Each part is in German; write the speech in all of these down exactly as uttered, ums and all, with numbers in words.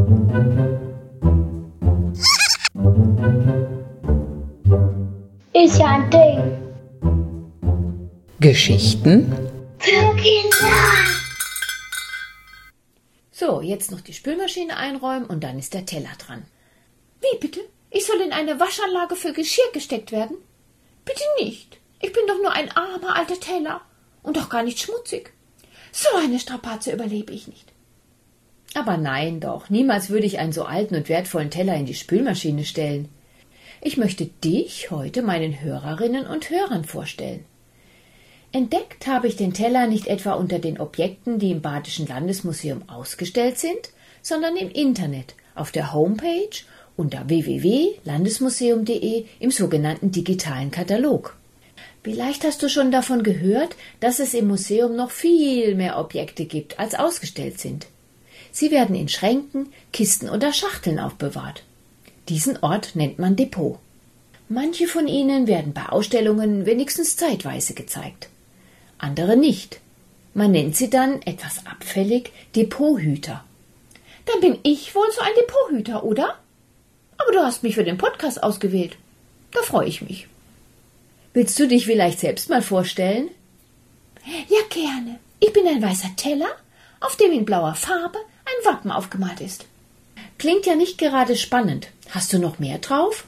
Ist ja ein Ding. Geschichten Für Kinder. So, jetzt noch die Spülmaschine einräumen und dann ist der Teller dran. Wie bitte? Ich soll in eine Waschanlage für Geschirr gesteckt werden? Bitte nicht. Ich bin doch nur ein armer alter Teller und doch gar nicht schmutzig. So eine Strapaze überlebe ich nicht. Aber nein doch, niemals würde ich einen so alten und wertvollen Teller in die Spülmaschine stellen. Ich möchte dich heute meinen Hörerinnen und Hörern vorstellen. Entdeckt habe ich den Teller nicht etwa unter den Objekten, die im Badischen Landesmuseum ausgestellt sind, sondern im Internet, auf der Homepage unter w w w punkt landesmuseum punkt de im sogenannten digitalen Katalog. Vielleicht hast du schon davon gehört, dass es im Museum noch viel mehr Objekte gibt, als ausgestellt sind. Sie werden in Schränken, Kisten oder Schachteln aufbewahrt. Diesen Ort nennt man Depot. Manche von ihnen werden bei Ausstellungen wenigstens zeitweise gezeigt. Andere nicht. Man nennt sie dann, etwas abfällig, Depothüter. Dann bin ich wohl so ein Depothüter, oder? Aber du hast mich für den Podcast ausgewählt. Da freue ich mich. Willst du dich vielleicht selbst mal vorstellen? Ja, gerne. Ich bin ein weißer Teller, auf dem in blauer Farbe ein Wappen aufgemalt ist. Klingt ja nicht gerade spannend. Hast du noch mehr drauf?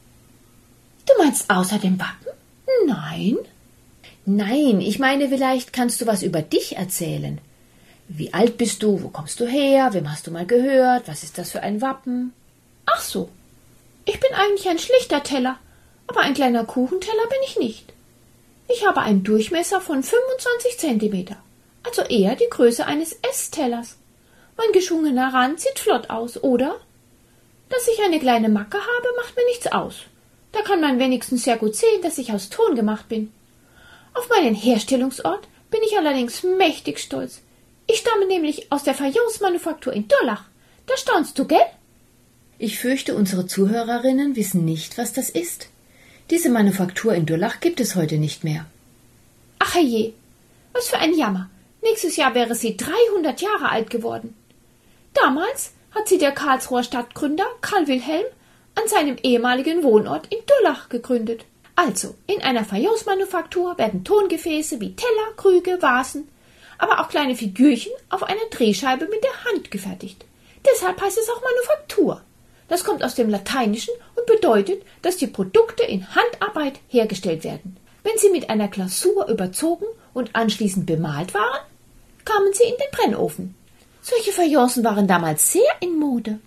Du meinst außer dem Wappen? Nein. Nein, ich meine, vielleicht kannst du was über dich erzählen. Wie alt bist du? Wo kommst du her? Wem hast du mal gehört? Was ist das für ein Wappen? Ach so. Ich bin eigentlich ein schlichter Teller, aber ein kleiner Kuchenteller bin ich nicht. Ich habe einen Durchmesser von fünfundzwanzig Zentimeter, also eher die Größe eines Esstellers. Mein geschwungener Rand sieht flott aus, oder? Dass ich eine kleine Macke habe, macht mir nichts aus. Da kann man wenigstens sehr gut sehen, dass ich aus Ton gemacht bin. Auf meinen Herstellungsort bin ich allerdings mächtig stolz. Ich stamme nämlich aus der Fayence-Manufaktur in Durlach. Da staunst du, gell? Ich fürchte, unsere Zuhörerinnen wissen nicht, was das ist. Diese Manufaktur in Durlach gibt es heute nicht mehr. Ach je, was für ein Jammer. Nächstes Jahr wäre sie dreihundert Jahre alt geworden. Damals hat sie der Karlsruher Stadtgründer Karl Wilhelm an seinem ehemaligen Wohnort in Durlach gegründet. Also, in einer Fayence-Manufaktur werden Tongefäße wie Teller, Krüge, Vasen, aber auch kleine Figürchen auf einer Drehscheibe mit der Hand gefertigt. Deshalb heißt es auch Manufaktur. Das kommt aus dem Lateinischen und bedeutet, dass die Produkte in Handarbeit hergestellt werden. Wenn sie mit einer Glasur überzogen und anschließend bemalt waren, kamen sie in den Brennofen. Solche Fayencen waren damals sehr in Mode.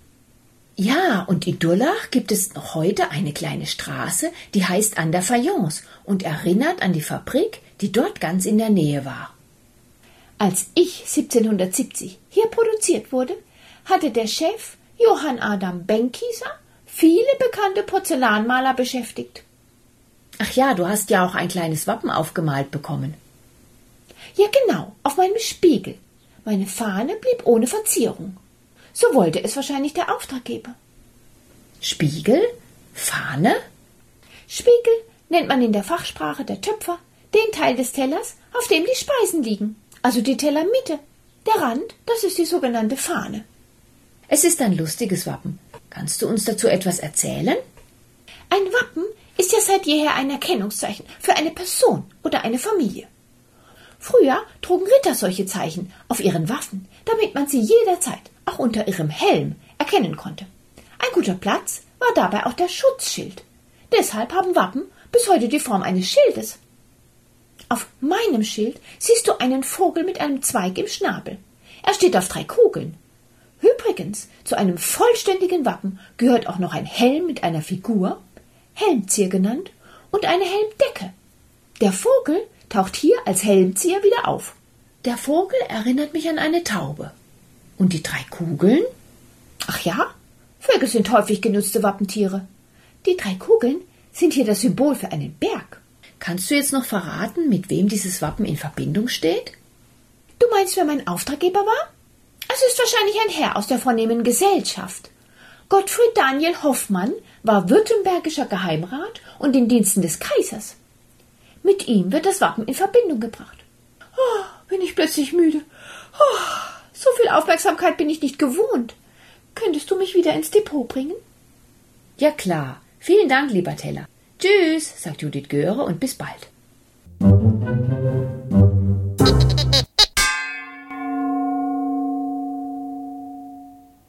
Ja, und in Durlach gibt es noch heute eine kleine Straße, die heißt An der Fayence und erinnert an die Fabrik, die dort ganz in der Nähe war. Als ich siebzehnhundertsiebzig hier produziert wurde, hatte der Chef Johann Adam Benckiser viele bekannte Porzellanmaler beschäftigt. Ach ja, du hast ja auch ein kleines Wappen aufgemalt bekommen. Ja, genau, auf meinem Spiegel. Meine Fahne blieb ohne Verzierung. So wollte es wahrscheinlich der Auftraggeber. Spiegel? Fahne? Spiegel nennt man in der Fachsprache der Töpfer den Teil des Tellers, auf dem die Speisen liegen, also die Tellermitte. Der Rand, das ist die sogenannte Fahne. Es ist ein lustiges Wappen. Kannst du uns dazu etwas erzählen? Ein Wappen ist ja seit jeher ein Erkennungszeichen für eine Person oder eine Familie. Früher trugen Ritter solche Zeichen auf ihren Waffen, damit man sie jederzeit, auch unter ihrem Helm, erkennen konnte. Ein guter Platz war dabei auch der Schutzschild. Deshalb haben Wappen bis heute die Form eines Schildes. Auf meinem Schild siehst du einen Vogel mit einem Zweig im Schnabel. Er steht auf drei Kugeln. Übrigens, zu einem vollständigen Wappen gehört auch noch ein Helm mit einer Figur, Helmzier genannt, und eine Helmdecke. Der Vogel taucht hier als Helmzier wieder auf. Der Vogel erinnert mich an eine Taube. Und die drei Kugeln? Ach ja, Vögel sind häufig genutzte Wappentiere. Die drei Kugeln sind hier das Symbol für einen Berg. Kannst du jetzt noch verraten, mit wem dieses Wappen in Verbindung steht? Du meinst, wer mein Auftraggeber war? Es ist wahrscheinlich ein Herr aus der vornehmen Gesellschaft. Gottfried Daniel Hoffmann war württembergischer Geheimrat und in Diensten des Kaisers. Mit ihm wird das Wappen in Verbindung gebracht. Oh, bin ich plötzlich müde. Oh, so viel Aufmerksamkeit bin ich nicht gewohnt. Könntest du mich wieder ins Depot bringen? Ja klar. Vielen Dank, lieber Teller. Tschüss, sagt Judith Göre und bis bald.